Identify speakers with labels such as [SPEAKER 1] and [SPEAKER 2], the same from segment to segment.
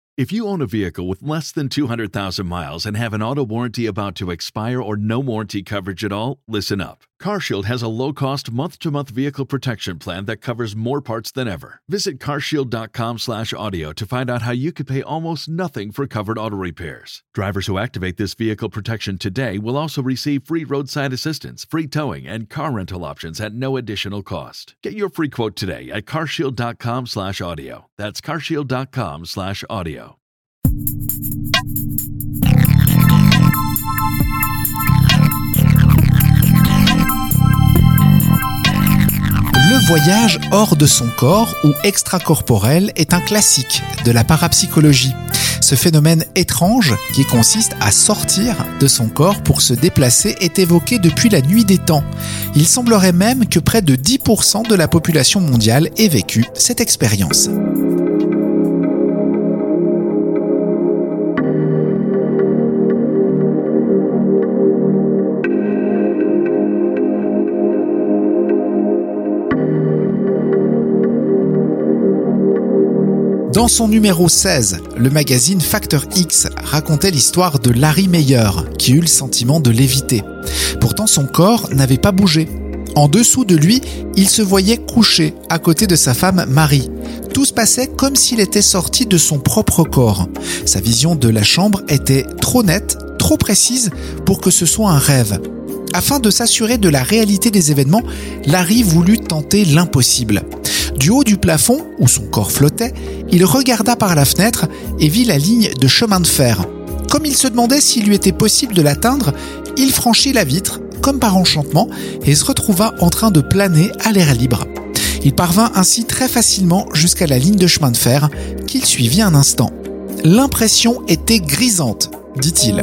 [SPEAKER 1] If you own a vehicle with less than 200,000 miles and have an auto warranty about to expire or no warranty coverage at all, listen up. CarShield has a low-cost month-to-month vehicle protection plan that covers more parts than ever. Visit carshield.com/audio to find out how you could pay almost nothing for covered auto repairs. Drivers who activate this vehicle protection today will also receive free roadside assistance, free towing, and car rental options at no additional cost. Get your free quote today at carshield.com/audio. That's carshield.com/audio.
[SPEAKER 2] Le voyage hors de son corps ou extracorporel est un classique de la parapsychologie. Ce phénomène étrange qui consiste à sortir de son corps pour se déplacer est évoqué depuis la nuit des temps. Il semblerait même que près de 10% de la population mondiale ait vécu cette expérience. Dans son numéro 16, le magazine Factor X racontait l'histoire de Larry Meyer, qui eut le sentiment de léviter. Pourtant, son corps n'avait pas bougé. En dessous de lui, il se voyait couché à côté de sa femme Marie. Tout se passait comme s'il était sorti de son propre corps. Sa vision de la chambre était trop nette, trop précise pour que ce soit un rêve. Afin de s'assurer de la réalité des événements, Larry voulut tenter l'impossible. Du haut du plafond, où son corps flottait, il regarda par la fenêtre et vit la ligne de chemin de fer. Comme il se demandait s'il lui était possible de l'atteindre, il franchit la vitre, comme par enchantement, et se retrouva en train de planer à l'air libre. Il parvint ainsi très facilement jusqu'à la ligne de chemin de fer, qu'il suivit un instant. L'impression était grisante, dit-il.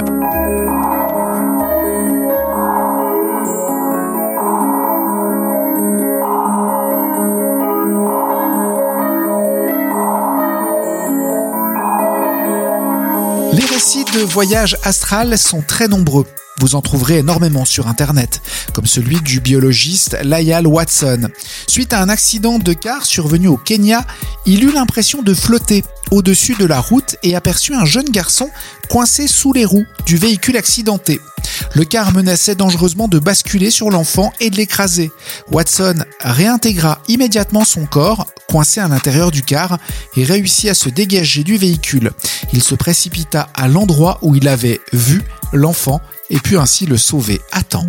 [SPEAKER 2] Les récits de voyage astral sont très nombreux. Vous en trouverez énormément sur Internet, comme celui du biologiste Lyall Watson. Suite à un accident de car survenu au Kenya, il eut l'impression de flotter au-dessus de la route et aperçut un jeune garçon coincé sous les roues du véhicule accidenté. Le car menaçait dangereusement de basculer sur l'enfant et de l'écraser. Watson réintégra immédiatement son corps, coincé à l'intérieur du car, et réussit à se dégager du véhicule. Il se précipita à l'endroit où il avait vu l'enfant et put ainsi le sauver à temps.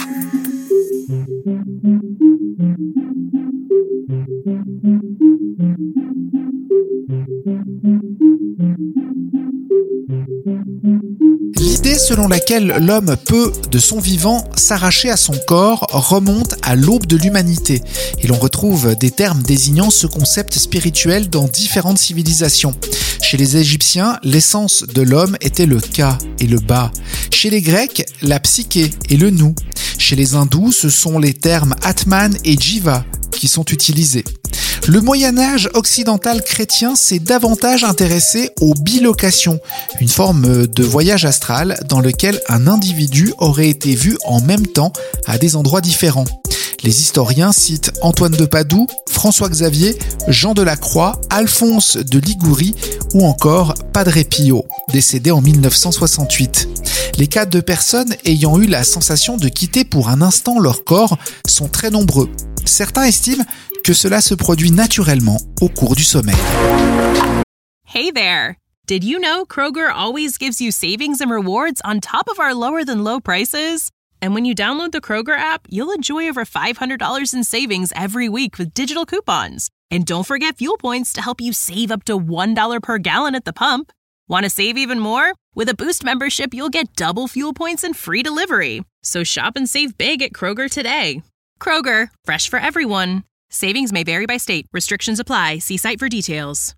[SPEAKER 2] L'idée selon laquelle l'homme peut, de son vivant, s'arracher à son corps remonte à l'aube de l'humanité et l'on retrouve des termes désignant ce concept spirituel dans différentes civilisations. Chez les Égyptiens, l'essence de l'homme était le Ka et le Ba. Chez les Grecs, la psyché et le nous. Chez les Hindous, ce sont les termes Atman et Jiva qui sont utilisés. Le Moyen-Âge occidental chrétien s'est davantage intéressé aux bilocations, une forme de voyage astral dans lequel un individu aurait été vu en même temps à des endroits différents. Les historiens citent Antoine de Padoue, François Xavier, Jean de la Croix, Alphonse de Liguori ou encore Padre Pio, décédé en 1968. Les cas de personnes ayant eu la sensation de quitter pour un instant leur corps sont très nombreux. Certains estiment que cela se produit naturellement au cours du sommeil.
[SPEAKER 3] Hey there! Did you know Kroger always gives you savings and rewards on top of our lower-than-low prices? And when you download the Kroger app, you'll enjoy over $500 in savings every week with digital coupons. And don't forget fuel points to help you save up to $1 per gallon at the pump. Want to save even more? With a Boost membership, you'll get double fuel points and free delivery. So shop and save big at Kroger today. Kroger, fresh for everyone. Savings may vary by state. Restrictions apply. See site for details.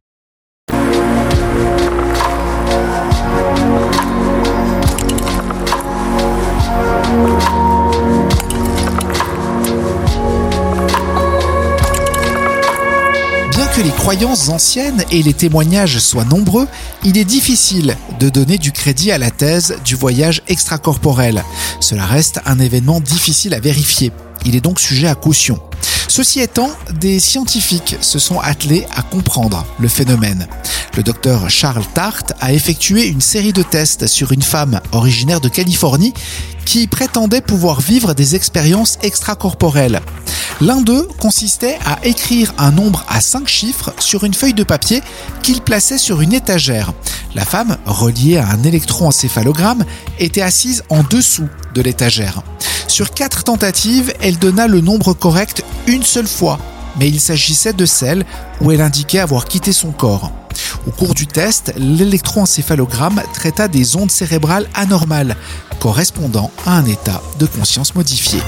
[SPEAKER 2] Bien que les croyances anciennes et les témoignages soient nombreux, il est difficile de donner du crédit à la thèse du voyage extracorporel. Cela reste un événement difficile à vérifier. Il est donc sujet à caution. Ceci étant, des scientifiques se sont attelés à comprendre le phénomène. Le docteur Charles Tart a effectué une série de tests sur une femme originaire de Californie qui prétendait pouvoir vivre des expériences extracorporelles. L'un d'eux consistait à écrire un nombre à 5 chiffres sur une feuille de papier qu'il plaçait sur une étagère. La femme, reliée à un électroencéphalogramme, était assise en dessous de l'étagère. Sur 4 tentatives, elle donna le nombre correct une seule fois, mais il s'agissait de celle où elle indiquait avoir quitté son corps. Au cours du test, l'électroencéphalogramme traita des ondes cérébrales anormales, correspondant à un état de conscience modifié.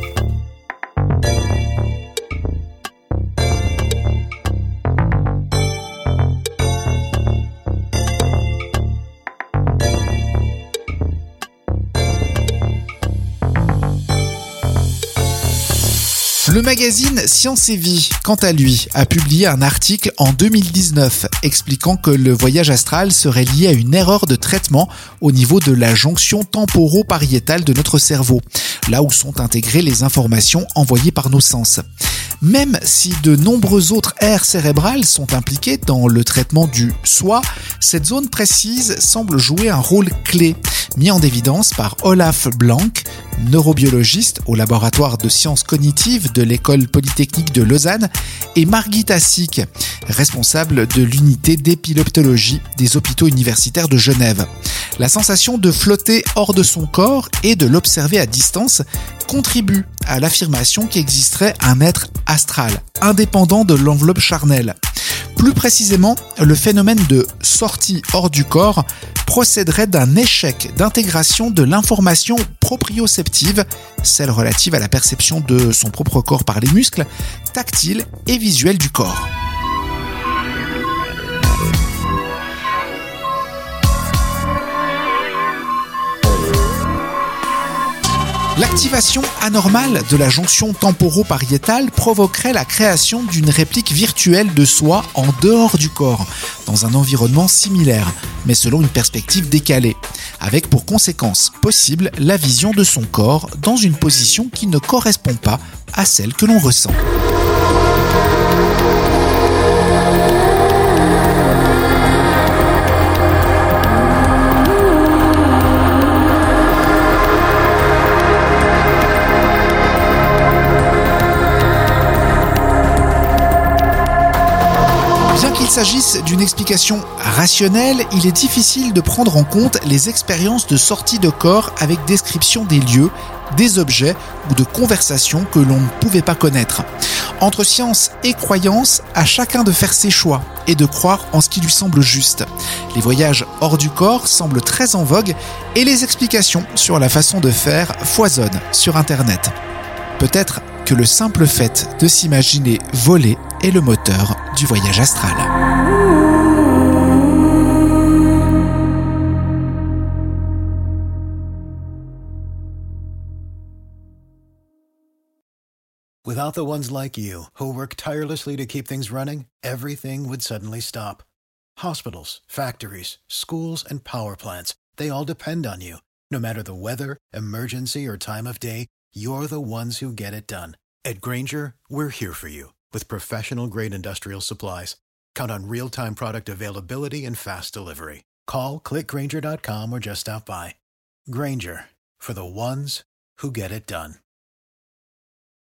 [SPEAKER 2] Le magazine Science et Vie, quant à lui, a publié un article en 2019 expliquant que le voyage astral serait lié à une erreur de traitement au niveau de la jonction temporo-pariétale de notre cerveau, là où sont intégrées les informations envoyées par nos sens. Même si de nombreuses autres aires cérébrales sont impliquées dans le traitement du soi, cette zone précise semble jouer un rôle clé, mis en évidence par Olaf Blank, neurobiologiste au laboratoire de sciences cognitives de l'École polytechnique de Lausanne, et Margita Sick, responsable de l'unité d'épileptologie des hôpitaux universitaires de Genève. La sensation de flotter hors de son corps et de l'observer à distance contribue à l'affirmation qu'existerait un être astral, indépendant de l'enveloppe charnelle. Plus précisément, le phénomène de sortie hors du corps procéderait d'un échec d'intégration de l'information proprioceptive, celle relative à la perception de son propre corps par les muscles, tactile et visuelle du corps. L'activation anormale de la jonction temporo-pariétale provoquerait la création d'une réplique virtuelle de soi en dehors du corps, dans un environnement similaire, mais selon une perspective décalée, avec pour conséquence possible la vision de son corps dans une position qui ne correspond pas à celle que l'on ressent. Qu'il s'agisse d'une explication rationnelle, il est difficile de prendre en compte les expériences de sortie de corps avec description des lieux, des objets ou de conversations que l'on ne pouvait pas connaître. Entre science et croyance, à chacun de faire ses choix et de croire en ce qui lui semble juste. Les voyages hors du corps semblent très en vogue et les explications sur la façon de faire foisonnent sur Internet. Peut-être que le simple fait de s'imaginer voler est le moteur du voyage astral.
[SPEAKER 4] Without the ones like you, who work tirelessly to keep things running, everything would suddenly stop. Hospitals, factories, schools, and power plants, they all depend on you. No matter the weather, emergency, or time of day, you're the ones who get it done. At Grainger, we're here for you with professional-grade industrial supplies. Count on real-time product availability and fast delivery. Call, click Grainger.com, or just stop by. Grainger, for the ones who get it done.